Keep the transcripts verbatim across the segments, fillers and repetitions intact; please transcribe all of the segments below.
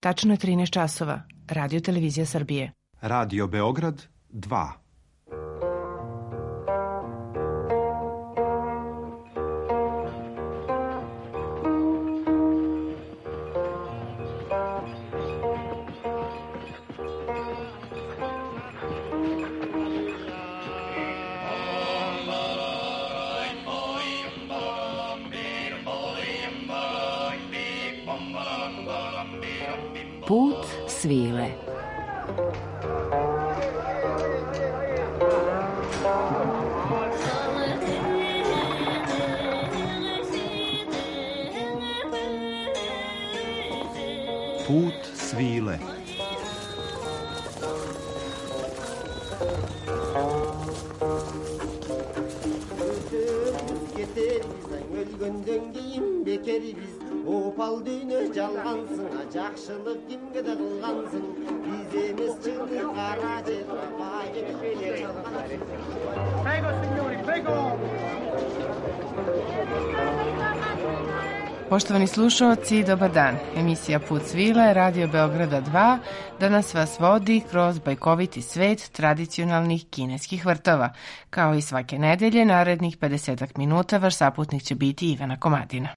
Tačno je trinaest časova. Radio Televizija Srbije. Radio Beograd dva. Put svile. Put svile. Opal düğünü жалғансың, жақшылық кімге де қылғансың, біз емес шыны қара жер Poštovani slušalci, dobar dan. Emisija Put svile, Radio Beograda dva, danas vas vodi kroz bajkoviti svet tradicionalnih kineskih vrtova. Kao i svake nedelje, narednih pedesetak minuta vaš saputnik će biti Ivana Komadina.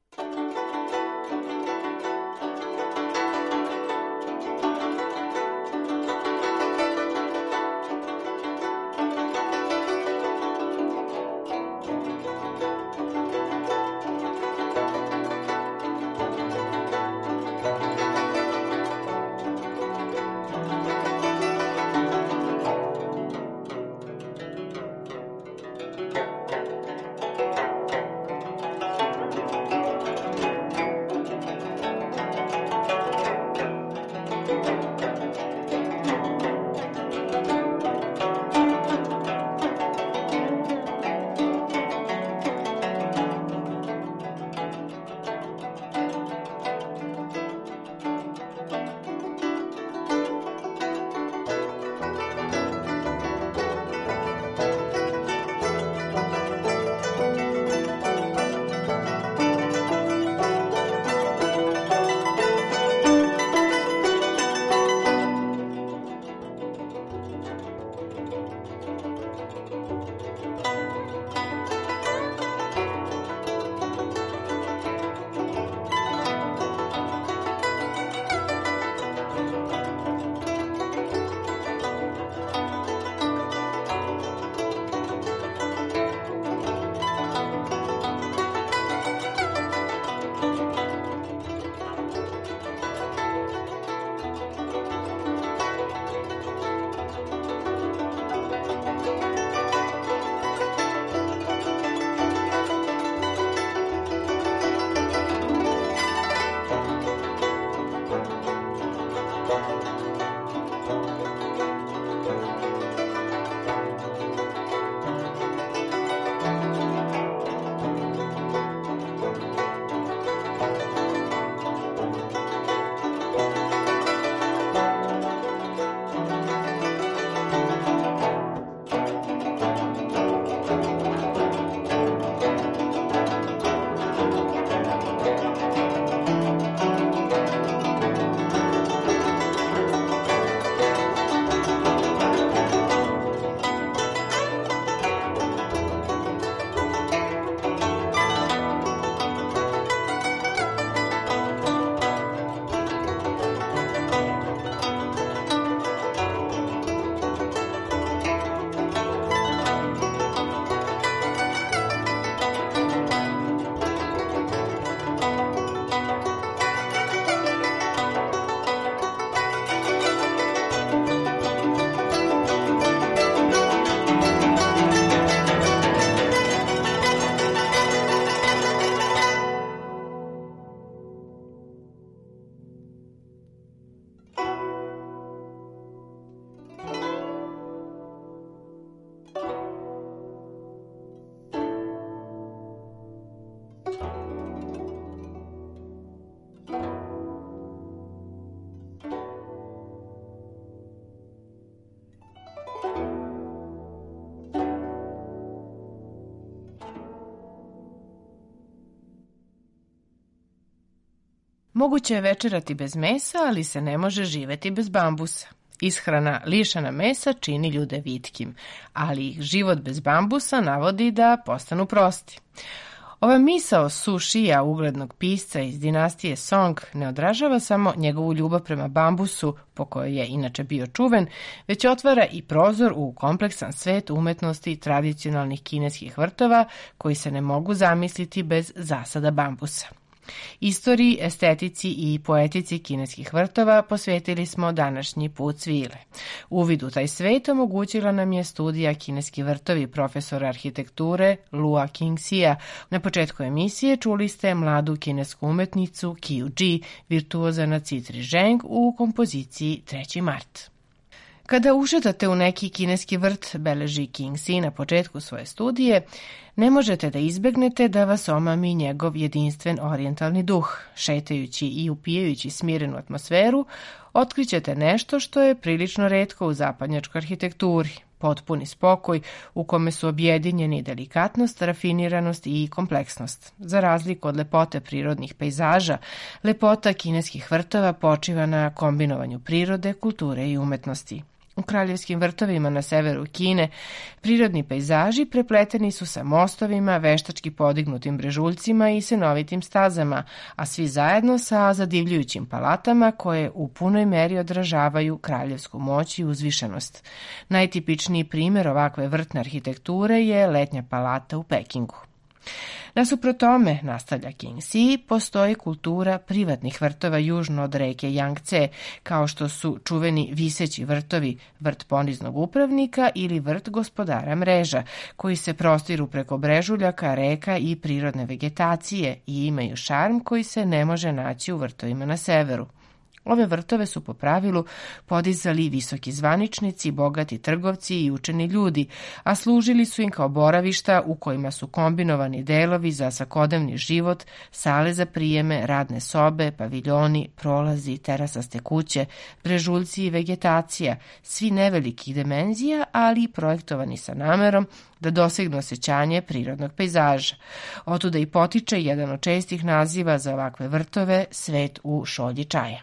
Moguće je večerati bez mesa, ali se ne može živeti bez bambusa. Ishrana lišena mesa čini ljude vitkim, ali ih život bez bambusa navodi da postanu prosti. Ova misao Sušija, uglednog pisca iz dinastije Song, ne odražava samo njegovu ljubav prema bambusu, po kojoj je inače bio čuven, već otvara i prozor u kompleksan svet umetnosti tradicionalnih kineskih vrtova koji se ne mogu zamisliti bez zasada bambusa. Istoriji, estetici i poetici kineskih vrtova posvetili smo današnji put svile. Uvid u taj svet omogućila nam je studija Kineski vrtovi profesora arhitekture Lua Qingxia. Na početku emisije čuli ste mladu kinesku umetnicu Qiu Ji, virtuoza na citri zheng u kompoziciji treći mart. Kada ušetate u neki kineski vrt, beleži Qingxi na početku svoje studije, ne možete da izbegnete da vas omami njegov jedinstven orijentalni duh. Šetajući i upijajući smirenu atmosferu, otkrićete nešto što je prilično retko u zapadnjačkoj arhitekturi. Potpuni spokoj u kome su objedinjeni delikatnost, rafiniranost i kompleksnost. Za razliku od lepote prirodnih pejzaža, lepota kineskih vrtova počiva na kombinovanju prirode, kulture i umetnosti. U kraljevskim vrtovima na severu Kine prirodni pejzaži prepleteni su sa mostovima, veštački podignutim brežuljcima i senovitim stazama, a svi zajedno sa zadivljujućim palatama koje u punoj meri odražavaju kraljevsku moć i uzvišenost. Najtipičniji primjer ovakve vrtne arhitekture je letnja palata u Pekingu. Nasuprot tome, nastavlja Qingxi, postoji kultura privatnih vrtova južno od reke Yangtze, kao što su čuveni viseći vrtovi, vrt poniznog upravnika ili vrt gospodara mreža, koji se prostiru preko brežuljaka, reka i prirodne vegetacije i imaju šarm koji se ne može naći u vrtovima na severu. Ove vrtove su po pravilu podizali visoki zvaničnici, bogati trgovci i učeni ljudi, a služili su im kao boravišta u kojima su kombinovani delovi za svakodnevni život, sale za prijeme, radne sobe, paviljoni, prolazi, terasaste kuće, brežuljci i vegetacija, svi nevelikih dimenzija, ali i projektovani sa namerom da dosegnu osjećanje prirodnog pejzaža. Otuda i potiče jedan od čestih naziva za ovakve vrtove, svet u šolji čaja.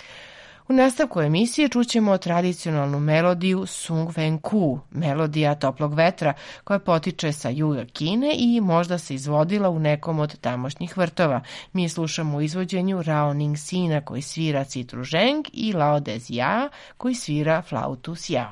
U nastavku emisije čućemo tradicionalnu melodiju Sung Wen Ku, melodija toplog vetra, koja potiče sa juga Kine i možda se izvodila u nekom od tamošnjih vrtova. Mi slušamo u izvođenju Rao Ningxina koji svira citru zheng i Lao Dezia koji svira flautu xiao.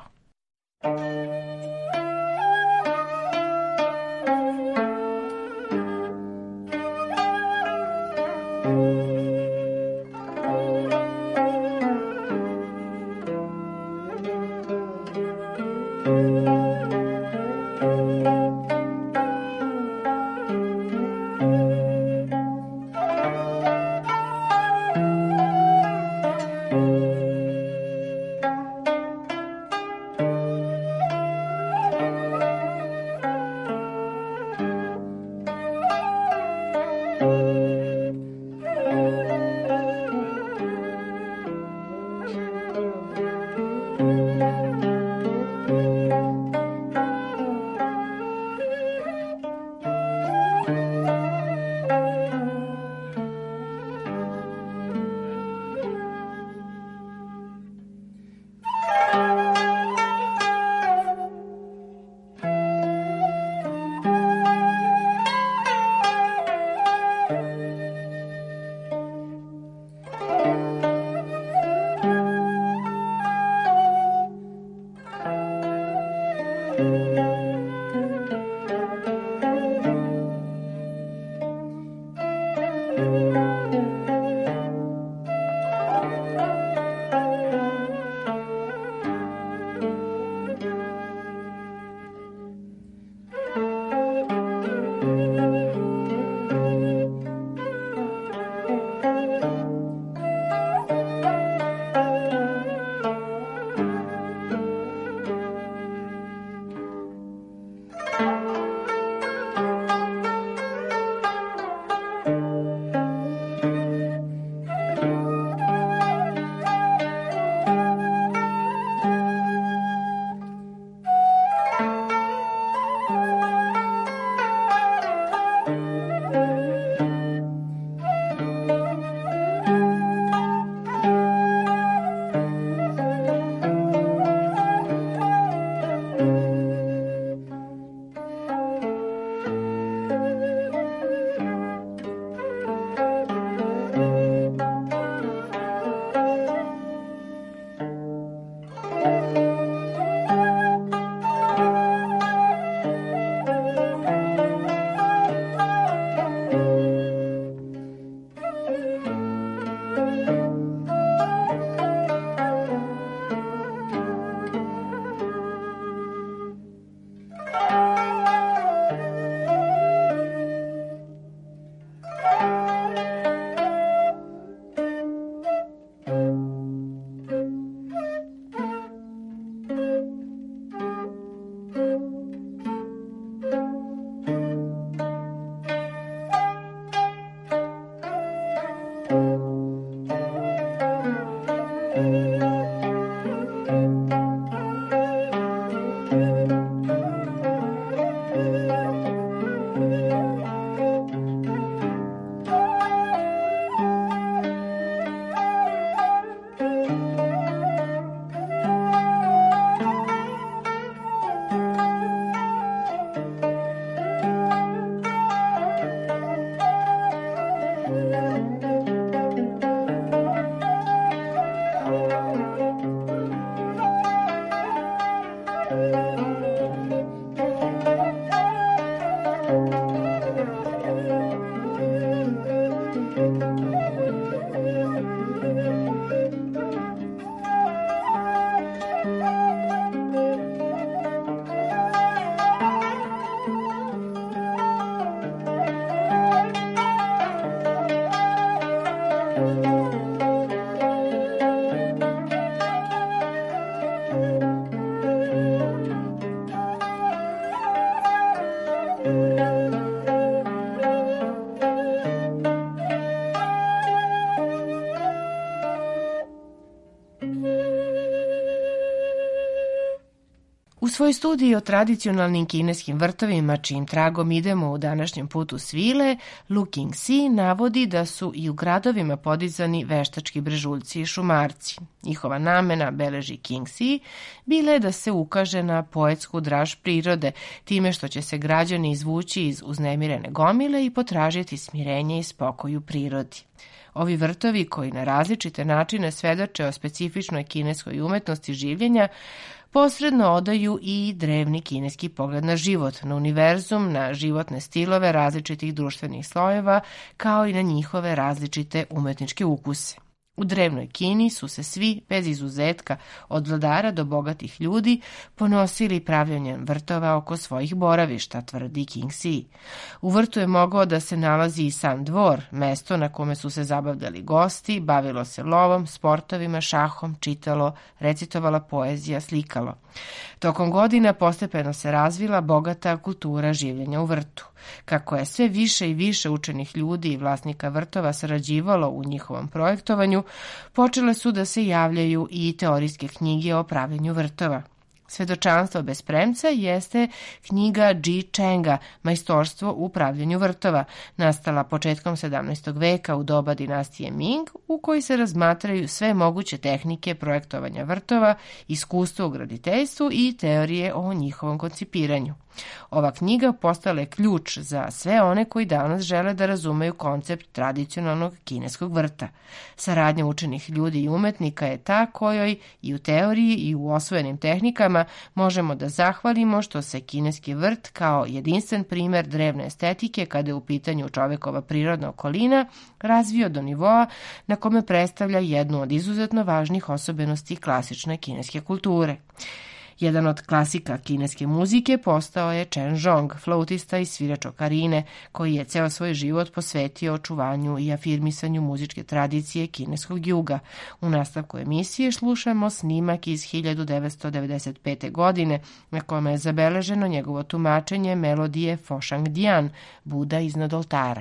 U svojoj studiji o tradicionalnim kineskim vrtovima, čijim tragom idemo u današnjem putu svile, Lu Qingxi navodi da su i u gradovima podizani veštački brežuljci i šumarci. Njihova namena, beleži Qingxi, bila je da se ukaže na poetsku draž prirode, time što će se građani izvući iz uznemirene gomile i potražiti smirenje i spokoj u prirodi. Ovi vrtovi, koji na različite načine svedoče o specifičnoj kineskoj umetnosti življenja, posredno odaju i drevni kineski pogled na život, na univerzum, na životne stilove različitih društvenih slojeva, kao i na njihove različite umetničke ukuse. U drevnoj Kini su se svi, bez izuzetka, od vladara do bogatih ljudi, ponosili pravljanjem vrtova oko svojih boravišta, tvrdi Qingxi. U vrtu je mogao da se nalazi i sam dvor, mesto na kome su se zabavljali gosti, bavilo se lovom, sportovima, šahom, čitalo, recitovala poezija, slikalo. Tokom godina postepeno se razvila bogata kultura življenja u vrtu. Kako je sve više i više učenih ljudi i vlasnika vrtova sarađivalo u njihovom projektovanju, počele su da se javljaju i teorijske knjige o pravljenju vrtova. Svedočanstvo bez premca jeste knjiga Ji Chenga, Majstorstvo u pravljenju vrtova, nastala početkom sedamnaestog veka u doba dinastije Ming, u kojoj se razmatraju sve moguće tehnike projektovanja vrtova, iskustvo u graditeljstvu i teorije o njihovom koncipiranju. Ova knjiga postala je ključ za sve one koji danas žele da razumeju koncept tradicionalnog kineskog vrta. Saradnja učenih ljudi i umetnika je ta kojoj i u teoriji i u osvojenim tehnikama možemo da zahvalimo što se kineski vrt kao jedinstven primer drevne estetike kada je u pitanju čovekova prirodna okolina razvio do nivoa na kome predstavlja jednu od izuzetno važnih osobenosti klasične kineske kulture. Jedan od klasika kineske muzike postao je Chen Zhong, flautista i svirač okarine, koji je ceo svoj život posvetio očuvanju i afirmisanju muzičke tradicije kineskog juga. U nastavku emisije slušamo snimak iz hiljadu devetsto devedeset pete. godine, na kome je zabeleženo njegovo tumačenje melodije Foshang Dian, Buda iznad oltara.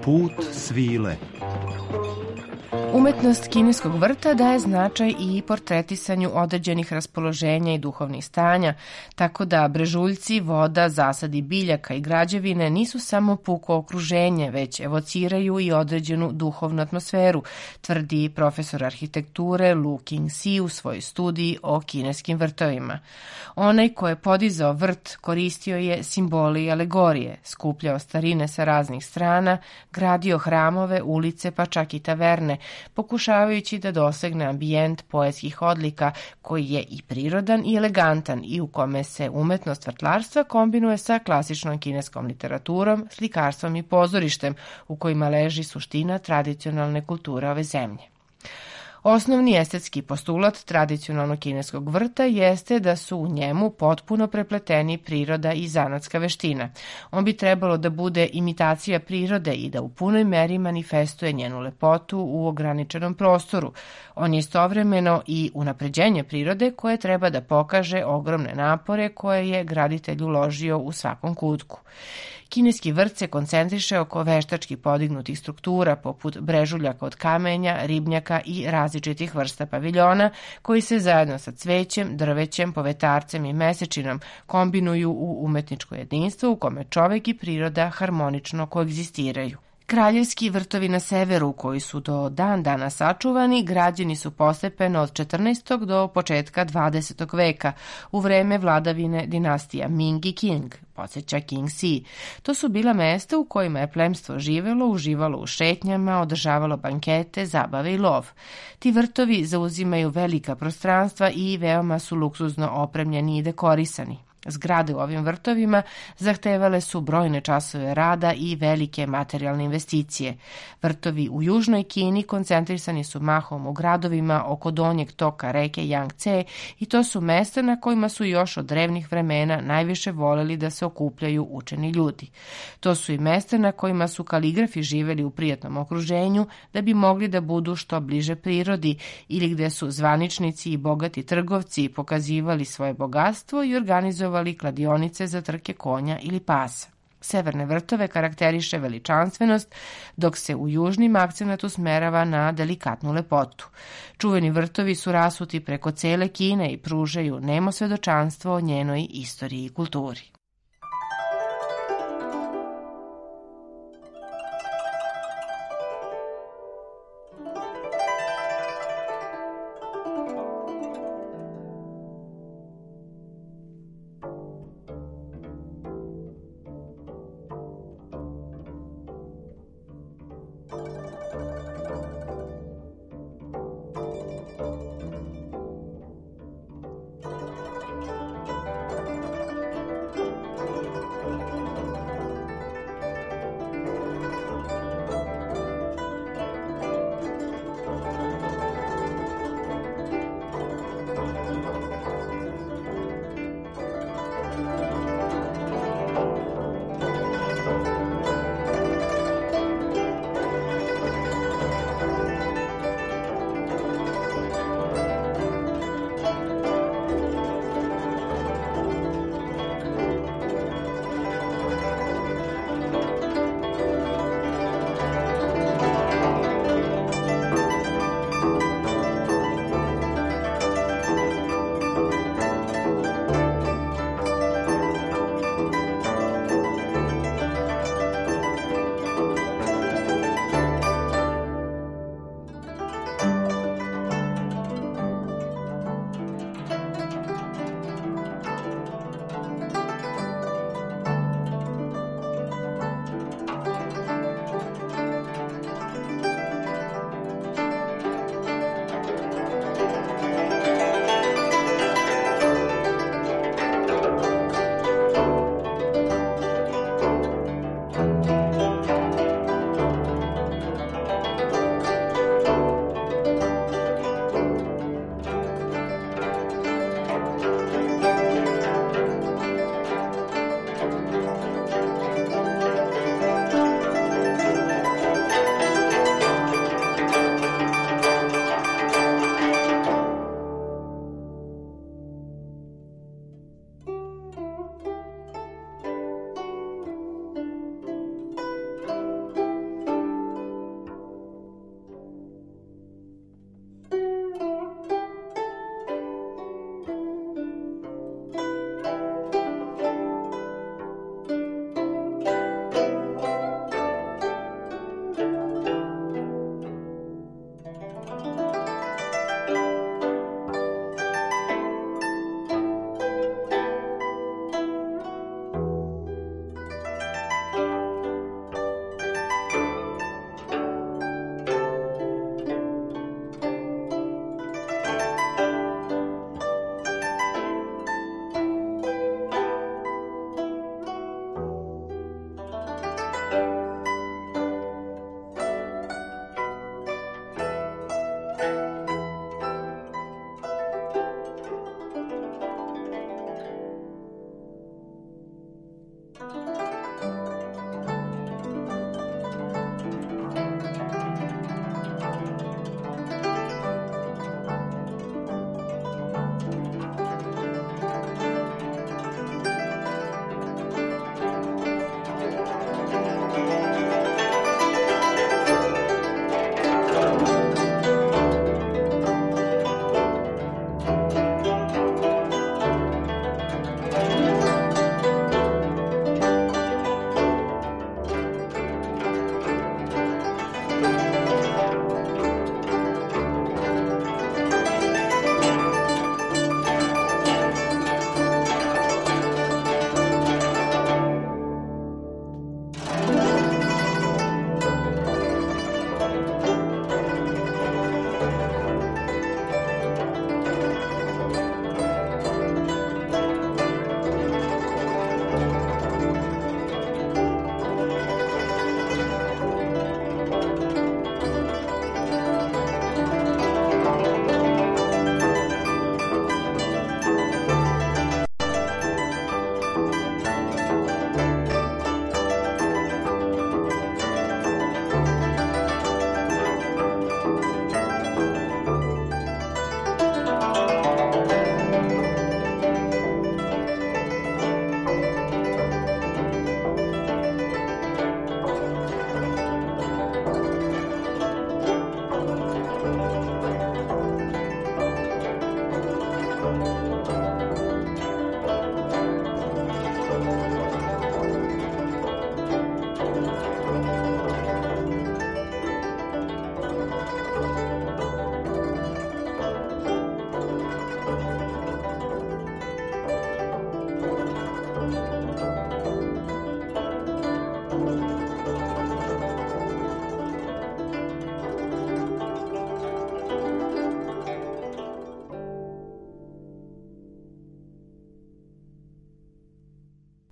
Put svile. Umetnost kineskog vrta daje značaj i portretisanju određenih raspoloženja i duhovnih stanja, tako da brežuljci, voda, zasadi biljaka i građevine nisu samo puko okruženje, već evociraju i određenu duhovnu atmosferu, tvrdi profesor arhitekture Lu King-si u svojoj studiji o kineskim vrtovima. Onaj ko je podizao vrt koristio je simbole i alegorije, skupljao starine sa raznih strana, gradio hramove, ulice pa čak i taverne, pokušavajući da dosegne ambijent poetskih odlika koji je i prirodan i elegantan i u kome se umetnost vrtlarstva kombinuje sa klasičnom kineskom literaturom, slikarstvom i pozorištem u kojima leži suština tradicionalne kulture ove zemlje. Osnovni estetski postulat tradicionalnog kineskog vrta jeste da su u njemu potpuno prepleteni priroda i zanatska veština. On bi trebalo da bude imitacija prirode i da u punoj meri manifestuje njenu lepotu u ograničenom prostoru. On je istovremeno i unapređenje prirode koje treba da pokaže ogromne napore koje je graditelj uložio u svakom kutku. Kineski vrt se koncentriše oko veštački podignutih struktura poput brežuljaka od kamenja, ribnjaka i različitih vrsta paviljona koji se zajedno sa cvećem, drvećem, povetarcem i mesečinom kombinuju u umetničko jedinstvo u kome čovek i priroda harmonično koegzistiraju. Kraljevski vrtovi na severu, koji su do dan dana sačuvani, građeni su postepeno od četrnaestog do početka dvadesetog veka, u vreme vladavine dinastija Ming i Qing, podsjeća King-si. To su bila mesta u kojima je plemstvo živelo, uživalo u šetnjama, održavalo bankete, zabave i lov. Ti vrtovi zauzimaju velika prostranstva i veoma su luksuzno opremljeni i dekorisani. Zgrade u ovim vrtovima zahtevale su brojne časove rada i velike materijalne investicije. Vrtovi u južnoj Kini koncentrisani su mahom u gradovima oko donjeg toka reke Yangtze i to su mesta na kojima su još od drevnih vremena najviše voleli da se okupljaju učeni ljudi. To su i mesta na kojima su kaligrafi živeli u prijatnom okruženju da bi mogli da budu što bliže prirodi ili gde su zvaničnici i bogati trgovci pokazivali svoje bogatstvo i organizovali kladionice za trke konja ili pasa. Severne vrtove karakteriše veličanstvenost, dok se u južnim akcenat usmerava na delikatnu lepotu. Čuveni vrtovi su rasuti preko cele Kine i pružaju nemo svedočanstvo o njenoj istoriji i kulturi.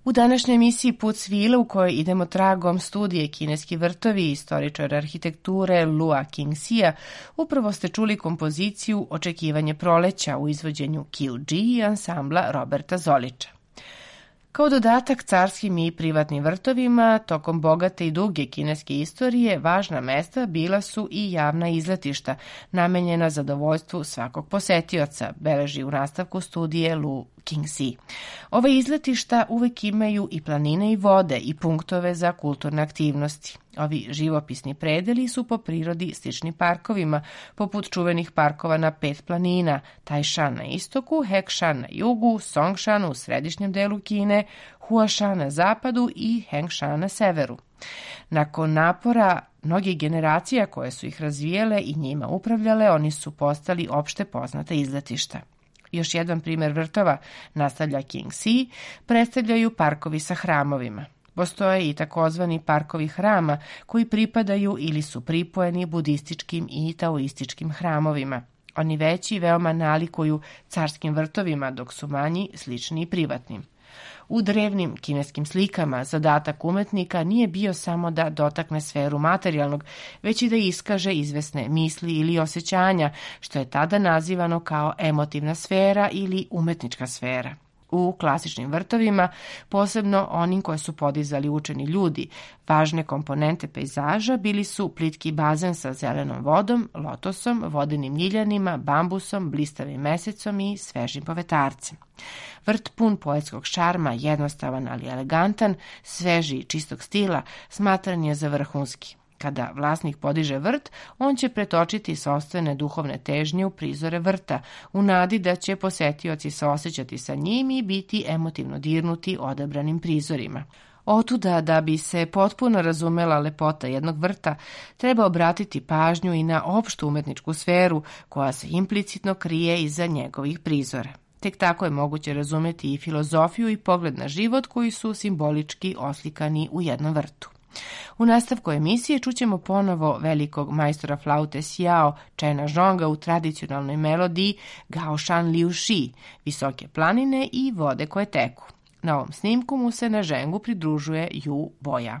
U današnjoj emisiji Put svile, u kojoj idemo tragom studije Kineski vrtovi i istoričar arhitekture Lua Qingxia, upravo ste čuli kompoziciju Očekivanje proleća u izvođenju Q G i ansambla Roberta Zolića. Kao dodatak carskim i privatnim vrtovima, tokom bogate i duge kineske istorije, važna mesta bila su i javna izletišta, namenjena zadovoljstvu svakog posetioca, beleži u nastavku studije Lu Qingxi. Ove izletišta uvek imaju i planine i vode i punktove za kulturne aktivnosti. Ovi živopisni predeli su po prirodi slični parkovima, poput čuvenih parkova na pet planina, Taishan na istoku, Hekshan na jugu, Songshan u središnjem delu Kine, Huashan na zapadu i Hengshan na severu. Nakon napora mnogih generacija koje su ih razvijele i njima upravljale, oni su postali opšte poznata izletišta. Još jedan primjer vrtova, nastavlja Qingxi, predstavljaju parkovi sa hramovima. Postoje i takozvani parkovi hrama koji pripadaju ili su pripojeni budističkim i taoističkim hramovima. Oni veći veoma nalikuju carskim vrtovima, dok su manji slični i privatnim. U drevnim kineskim slikama zadatak umetnika nije bio samo da dotakne sferu materijalnog, već i da iskaže izvesne misli ili osjećanja, što je tada nazivano kao emotivna sfera ili umetnička sfera. U klasičnim vrtovima, posebno onim koje su podizali učeni ljudi, važne komponente pejzaža bili su plitki bazen sa zelenom vodom, lotosom, vodenim ljiljanima, bambusom, blistavim mesecom i svežim povetarcem. Vrt pun poetskog šarma, jednostavan ali elegantan, sveži i čistog stila, smatran je za vrhunski. Kada vlasnik podiže vrt, on će pretočiti sopstvene duhovne težnje u prizore vrta, u nadi da će posetioci saosećati sa njim i biti emotivno dirnuti odabranim prizorima. Otuda, da bi se potpuno razumela lepota jednog vrta, treba obratiti pažnju i na opštu umetničku sferu koja se implicitno krije iza njegovih prizora. Tek tako je moguće razumeti i filozofiju i pogled na život koji su simbolički oslikani u jednom vrtu. U nastavku emisije čućemo ponovo velikog majstora flaute Xiao Chena Zhonga u tradicionalnoj melodiji Gao Shan Liu Shi, visoke planine i vode koje teku. Na ovom snimku mu se na žengu pridružuje Yu Boya.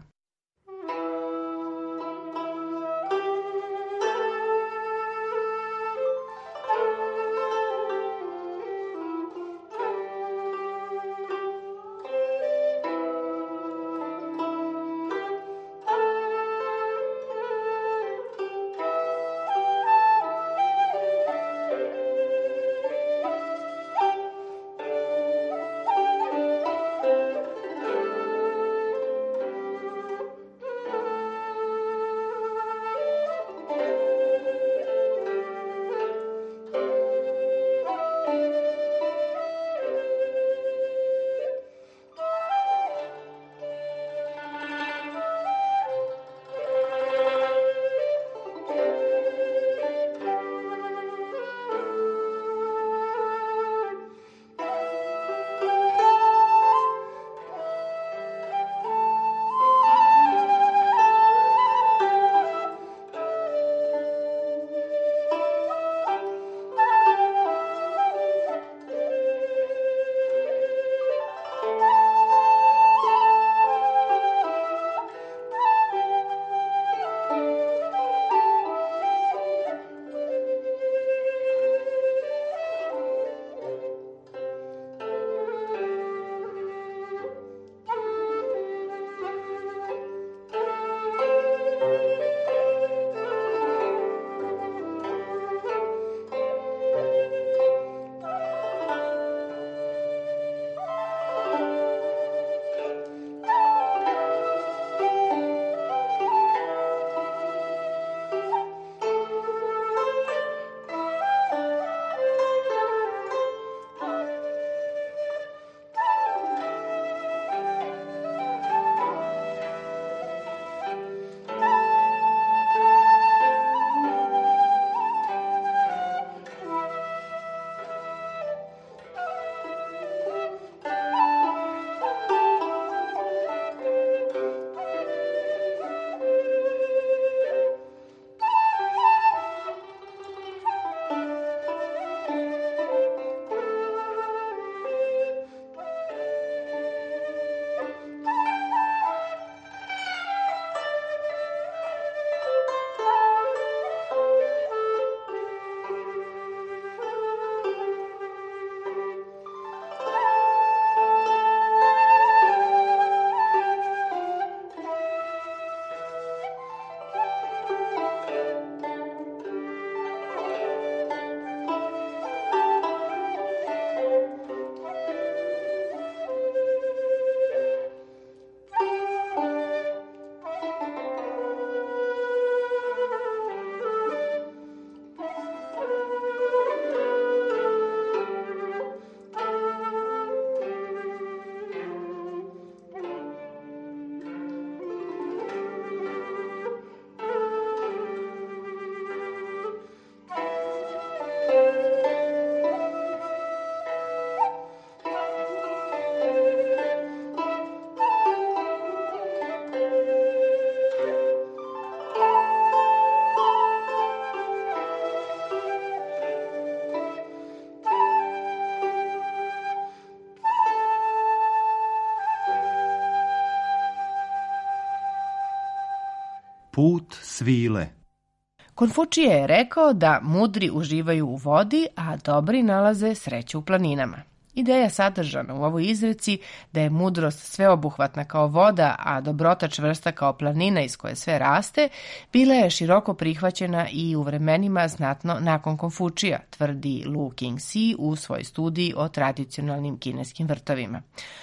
Put svile. Konfučije je rekao da mudri uživaju u vodi, a dobri nalaze sreću u planinama. Ideja sadržana u ovoj izreci da je mudrost sveobuhvatna kao voda, a dobrota čvrsta kao planina iz koje sve raste, bila je široko prihvaćena i u vremenima znatno nakon Konfučija, tvrdi Lu King-si u svojoj studiji o tradicionalnim kineskim vrtovima.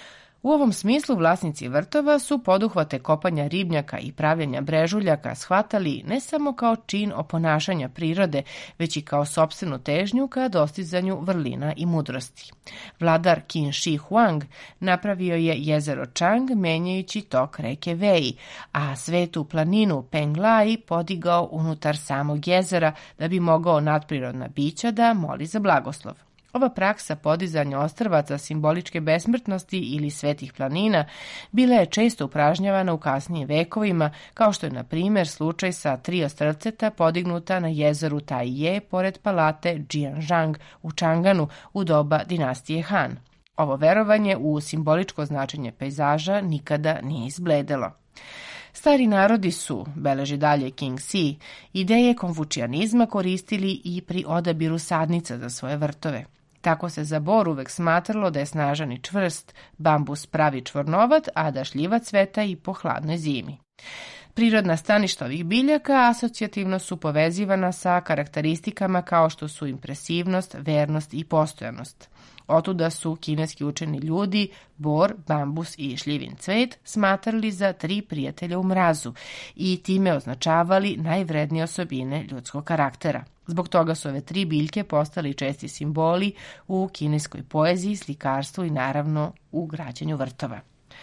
U ovom smislu vlasnici vrtova su poduhvate kopanja ribnjaka i pravljenja brežuljaka shvatali ne samo kao čin oponašanja prirode, već i kao sopstvenu težnju ka dostizanju vrlina i mudrosti. Vladar Qin Shi Huang napravio je jezero Chang menjajući tok reke Wei, a svetu planinu Penglai podigao unutar samog jezera da bi mogao nadprirodna bića da moli za blagoslov. Ova praksa podizanja ostrvaca simboličke besmrtnosti ili svetih planina bila je često upražnjavana u kasnijim vekovima, kao što je na primjer slučaj sa tri ostrvceta podignuta na jezeru Taiye pored palate Jianzhang u Changanu u doba dinastije Han. Ovo verovanje u simboličko značenje pejzaža nikada nije izbledelo. Stari narodi su, beleži dalje King-si, ideje konfučijanizma koristili i pri odabiru sadnica za svoje vrtove. Tako se za bor uvek smatralo da je snažan i čvrst, bambus pravi čvornovat, a da šljiva cveta i po hladnoj zimi. Prirodna staništa ovih biljaka asocijativno su povezivana sa karakteristikama kao što su impresivnost, vernost i postojanost. Otuda su kineski učeni ljudi bor, bambus i šljivin cvet smatrali za tri prijatelja u mrazu i time označavali najvrednije osobine ljudskog karaktera. Zbog toga su ove tri biljke postali česti simboli u kineskoj poeziji, slikarstvu i naravno u građenju vrtova.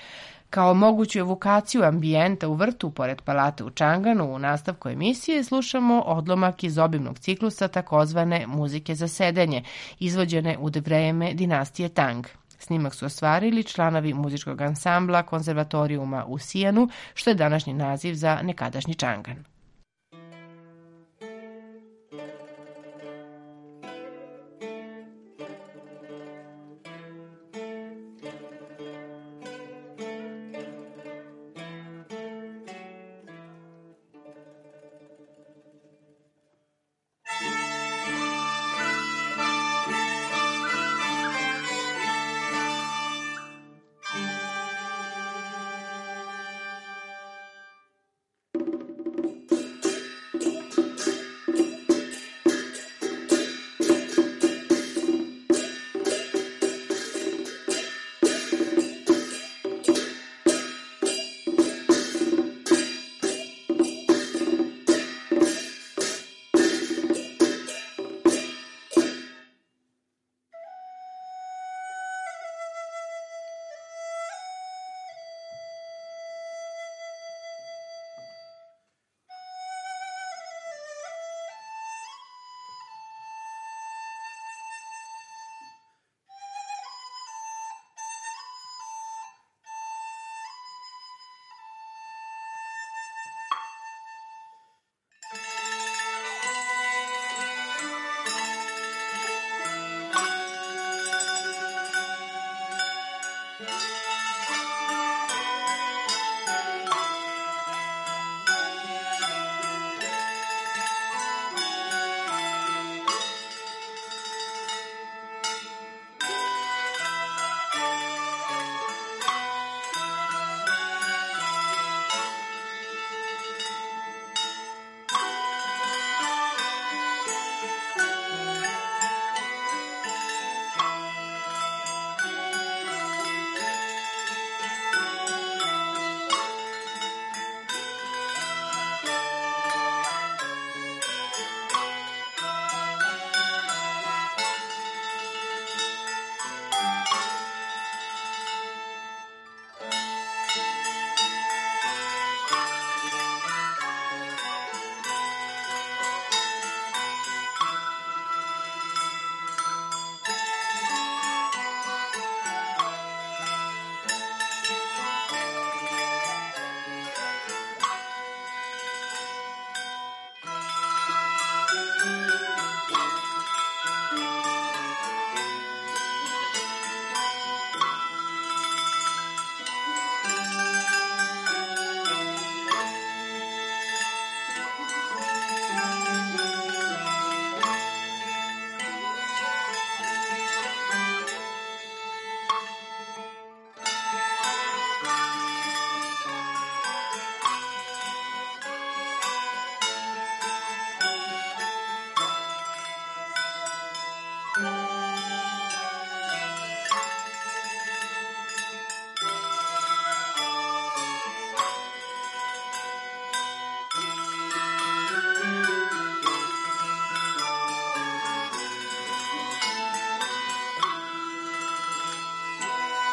Kao moguću evokaciju ambijenta u vrtu pored palate u Changanu u nastavku emisije slušamo odlomak iz obimnog ciklusa takozvane muzike za sedenje, izvođene u vreme dinastije Tang. Snimak su ostvarili članovi muzičkog ansambla konzervatorijuma u Sijanu, što je današnji naziv za nekadašnji Changan.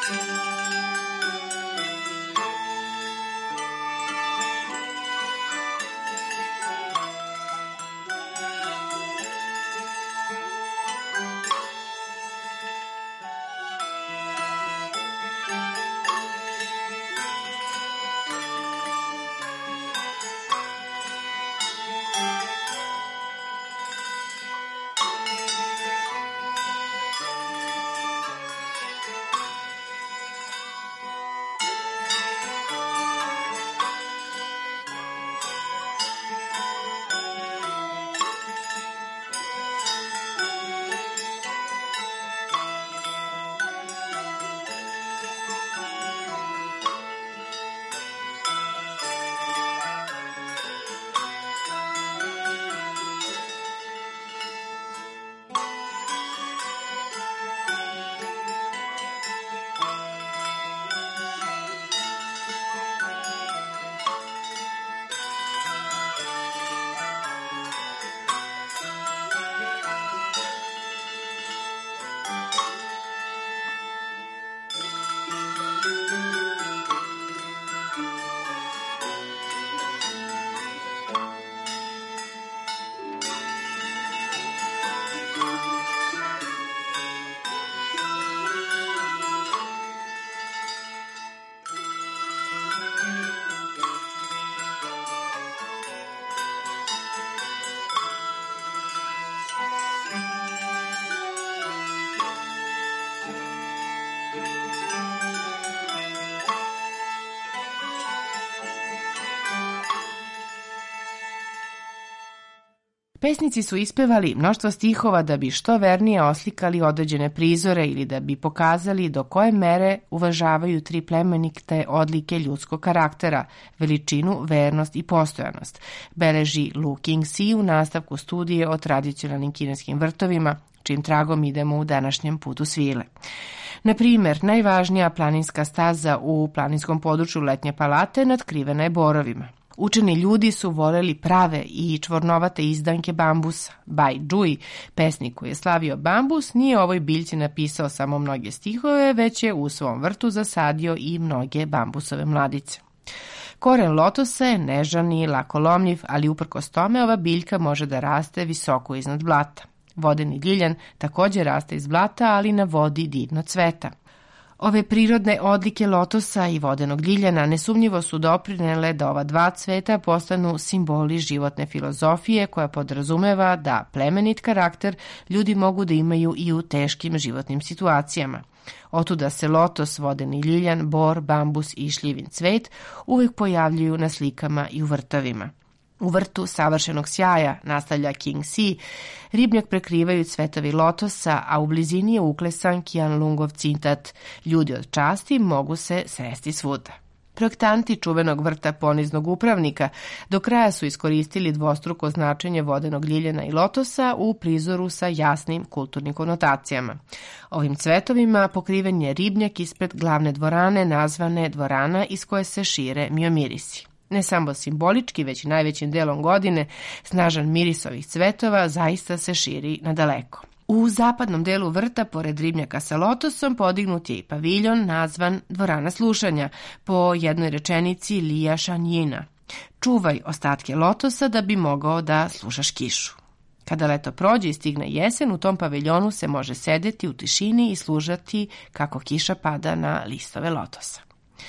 Pesnici su ispevali mnoštvo stihova da bi što vernije oslikali određene prizore ili da bi pokazali do koje mere uvažavaju tri plemenite odlike ljudskog karaktera, veličinu, vernost i postojanost, beleži Lu Kingsi u nastavku studije o tradicionalnim kineskim vrtovima, čim tragom idemo u današnjem putu svile. Na primjer, najvažnija planinska staza u planinskom području Letnje palate natkrivena je borovima. Učeni ljudi su voljeli prave i čvornovate izdanke bambusa. Bai Jui, pesnik koji je slavio bambus, nije ovoj biljci napisao samo mnoge stihove, već je u svom vrtu zasadio i mnoge bambusove mladice. Koren lotosa je nežan i lakolomljiv, ali uprkos tome ova biljka može da raste visoko iznad blata. Vodeni ljiljan također raste iz blata, ali na vodi divno cveta. Ove prirodne odlike lotosa i vodenog ljiljana nesumnjivo su doprinele da ova dva cveta postanu simboli životne filozofije koja podrazumeva da plemenit karakter ljudi mogu da imaju i u teškim životnim situacijama. Otuda se lotos, vodeni ljiljan, bor, bambus i šljivin cvet uvijek pojavljuju na slikama i u vrtovima. U vrtu savršenog sjaja, nastavlja Kingsi, ribnjak prekrivaju cvetovi lotosa, a u blizini je uklesan Qianlungov citat: ljudi od časti mogu se sresti svuda. Projektanti čuvenog vrta poniznog upravnika do kraja su iskoristili dvostruko značenje vodenog ljiljana i lotosa u prizoru sa jasnim kulturnim konotacijama. Ovim cvetovima pokriven je ribnjak ispred glavne dvorane nazvane dvorana iz koje se šire miomirisi. Ne samo simbolički, već i najvećim delom godine, snažan miris ovih cvetova zaista se širi nadaleko. U zapadnom delu vrta, pored ribnjaka sa lotosom, podignut je i paviljon nazvan Dvorana slušanja, po jednoj rečenici Lija Šanjina: čuvaj ostatke lotosa da bi mogao da slušaš kišu. Kada leto prođe i stigne jesen, u tom paviljonu se može sedeti u tišini i slušati kako kiša pada na listove lotosa.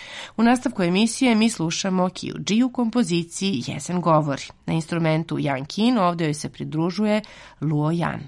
U nastavku emisije mi slušamo Qiu Ji u kompoziciji Jesen govori. Na instrumentu Yang Qin ovdje joj se pridružuje Luo Yan.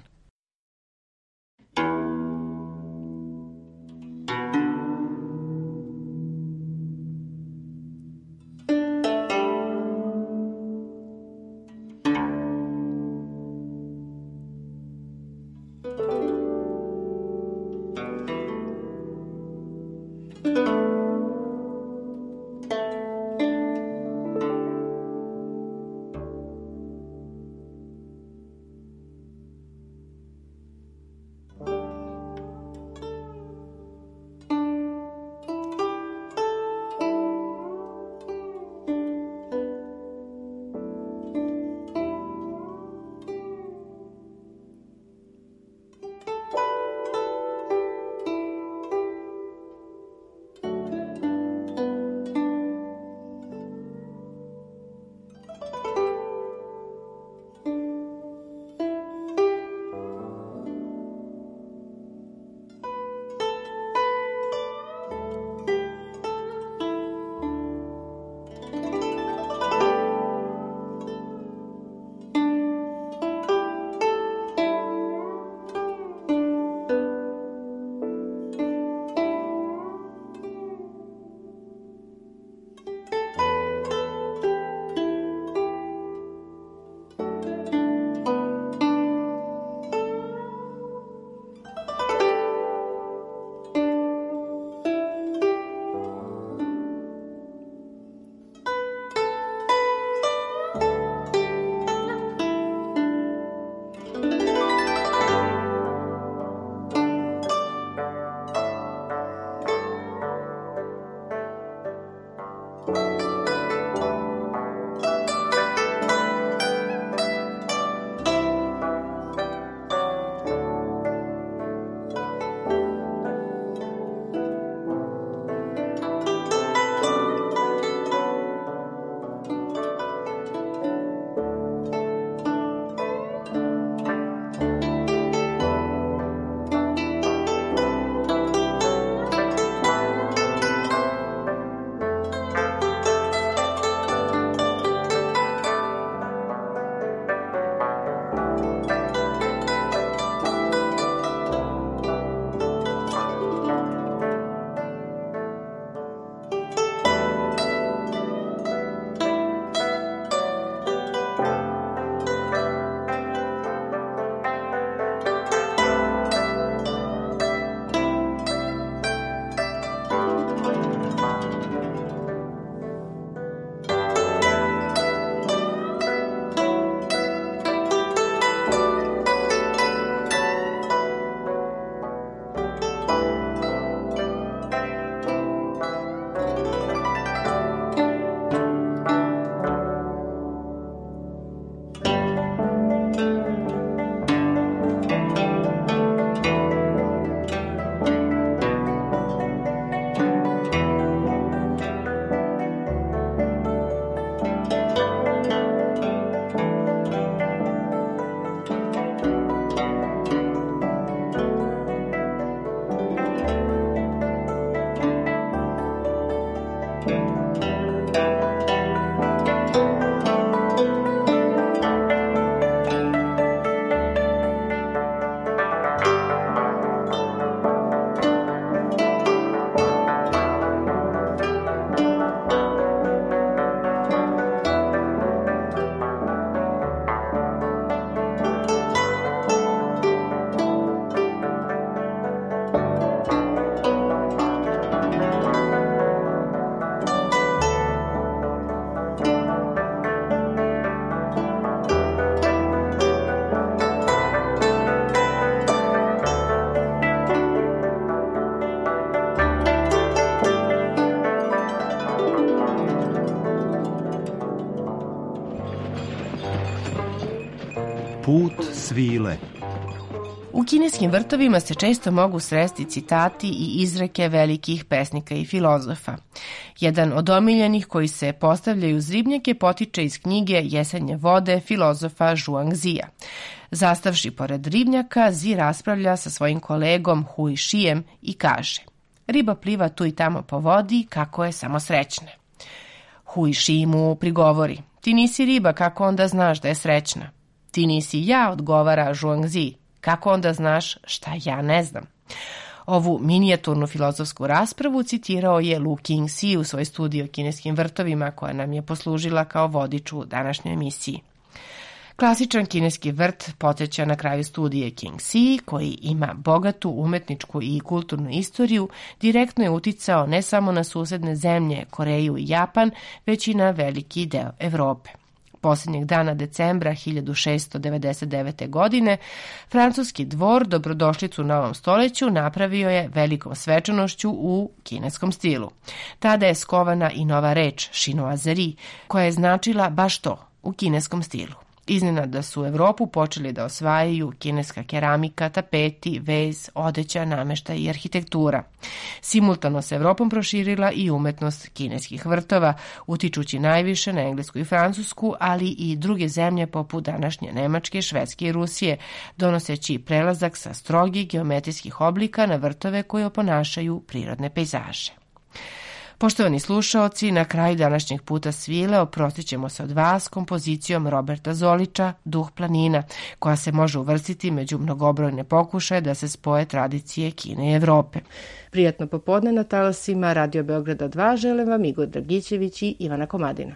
Put svile. U kineskim vrtovima se često mogu sresti citati i izreke velikih pesnika i filozofa. Jedan od omiljenih koji se postavljaju uz ribnjake potiče iz knjige Jesenje vode filozofa Zhuangzija. Zastavši pored ribnjaka, Zi raspravlja sa svojim kolegom Hui Shijem i kaže: riba pliva tu i tamo po vodi, kako je samo srećna. Hui Shi mu prigovori: ti nisi riba, kako onda znaš da je srećna? Ti nisi ja, odgovara Zhuangzi. Kako onda znaš šta ja ne znam? Ovu minijaturnu filozofsku raspravu citirao je Lu Qingxi u svoj studiji o kineskim vrtovima, koja nam je poslužila kao vodič u današnjoj emisiji. Klasičan kineski vrt podsjeća na kraju studije Qingxi, koji ima bogatu umetničku i kulturnu istoriju, direktno je uticao ne samo na susedne zemlje, Koreju i Japan, već i na veliki deo Evrope. Posljednjeg dana decembra hiljadu šeststo devedeset devete. godine francuski dvor dobrodošlicu u novom stoleću napravio je velikom svečanošću u kineskom stilu. Tada je skovana i nova reč chinoiserie, koja je značila baš to, u kineskom stilu. Iznenada su u Evropu počeli da osvajaju kineska keramika, tapeti, vez, odeća, nameštaj i arhitektura. Simultano se Evropom proširila i umetnost kineskih vrtova, utičući najviše na Englesku i Francusku, ali i druge zemlje poput današnje Nemačke, Švedske i Rusije, donoseći prelazak sa strogih geometrijskih oblika na vrtove koje oponašaju prirodne pejzaže. Poštovani slušaoci, na kraju današnjeg puta svile oprostit ćemo se od vas kompozicijom Roberta Zolića Duh planina, koja se može uvrstiti među mnogobrojne pokušaje da se spoje tradicije Kine i Evrope. Prijatno popodne na talasima Radio Beograda dva žele vam Igor Dragićević i Ivana Komadina.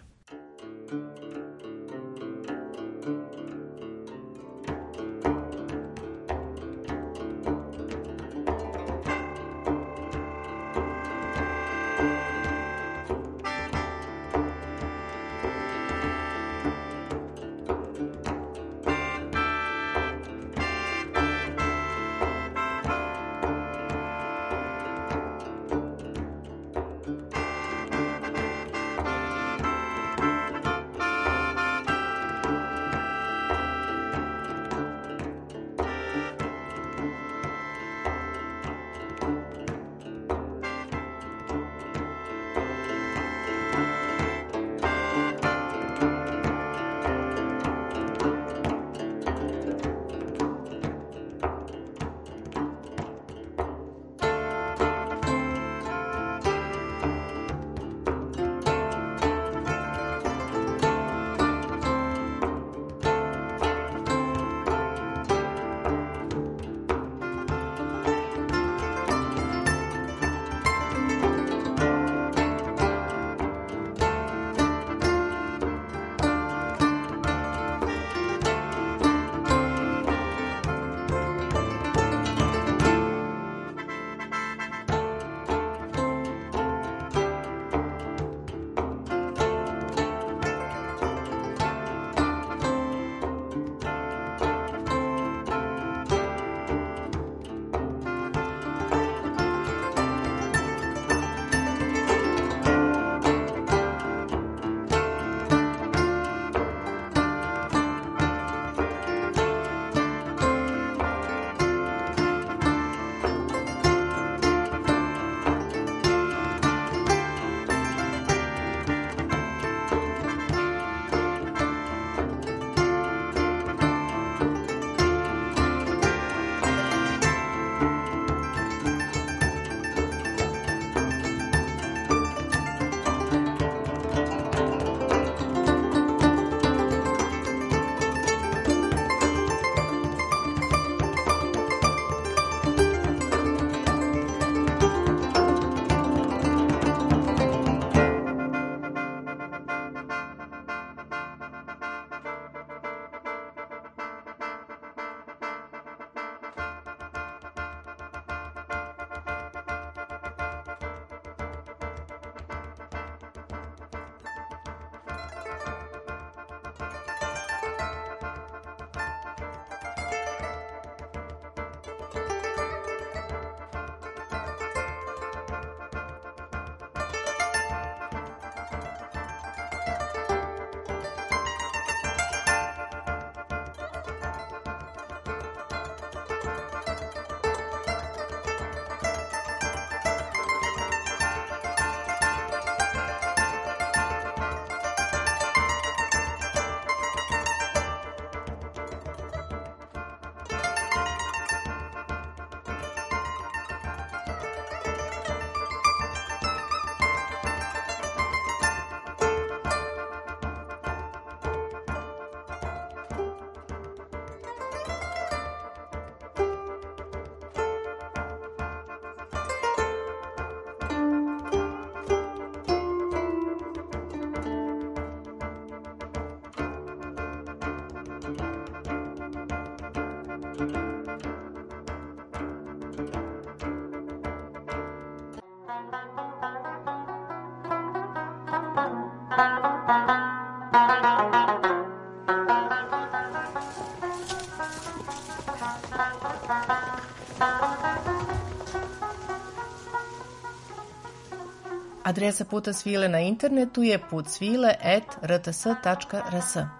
Adresa Puta svile na internetu je putsvile at r t s tačka r s.